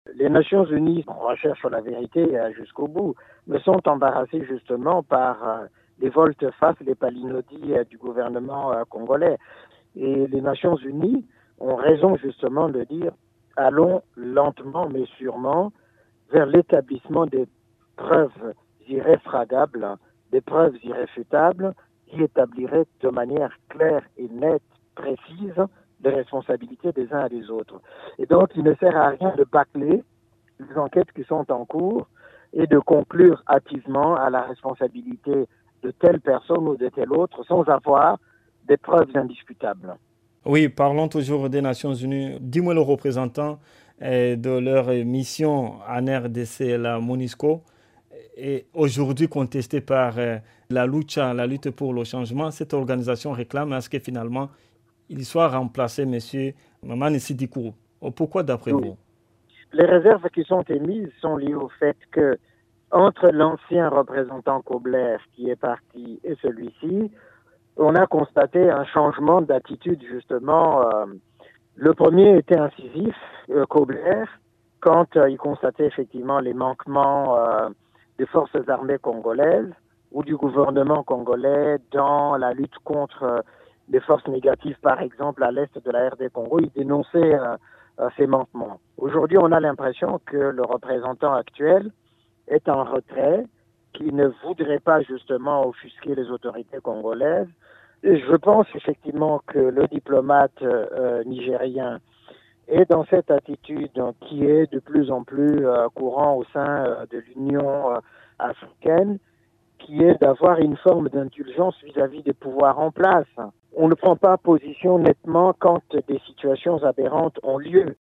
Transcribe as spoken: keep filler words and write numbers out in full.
Les Nations Unies recherchent la vérité euh, jusqu'au bout, mais sont embarrassées justement par euh, les volte-face, les palinodies euh, du gouvernement euh, congolais. Et les Nations Unies ont raison justement de dire allons lentement mais sûrement vers l'établissement des preuves irréfragables, des preuves irréfutables qui établiraient de manière claire et nette, précise, les responsabilités des uns et des autres. Et donc, il ne sert à rien de bâcler les enquêtes qui sont en cours et de conclure hâtivement à la responsabilité de telle personne ou de telle autre sans avoir des preuves indiscutables. Oui, parlons toujours des Nations Unies. Dis-moi le représentant euh, de leur mission en R D C, la MONUSCO, est aujourd'hui contestée par euh, la lucha, la lutte pour le changement. Cette organisation réclame à ce que finalement il soit remplacé M. Mamani Sidiko. Pourquoi d'après Oui. vous? Les réserves qui sont émises sont liées au fait que entre l'ancien représentant Kobler qui est parti et celui-ci, on a constaté un changement d'attitude justement. Euh, le premier était incisif, euh, Kobler, quand euh, il constatait effectivement les manquements euh, des forces armées congolaises ou du gouvernement congolais dans la lutte contre euh, les forces négatives, par exemple à l'est de la R D Congo. Il dénonçait euh, euh, ces manquements. Aujourd'hui, on a l'impression que le représentant actuel est en retrait, qui ne voudrait pas justement offusquer les autorités congolaises. Et je pense effectivement que le diplomate euh, nigérien est dans cette attitude qui est de plus en plus euh, courant au sein euh, de l'Union euh, africaine, qui est d'avoir une forme d'indulgence vis-à-vis des pouvoirs en place. On ne prend pas position nettement quand des situations aberrantes ont lieu.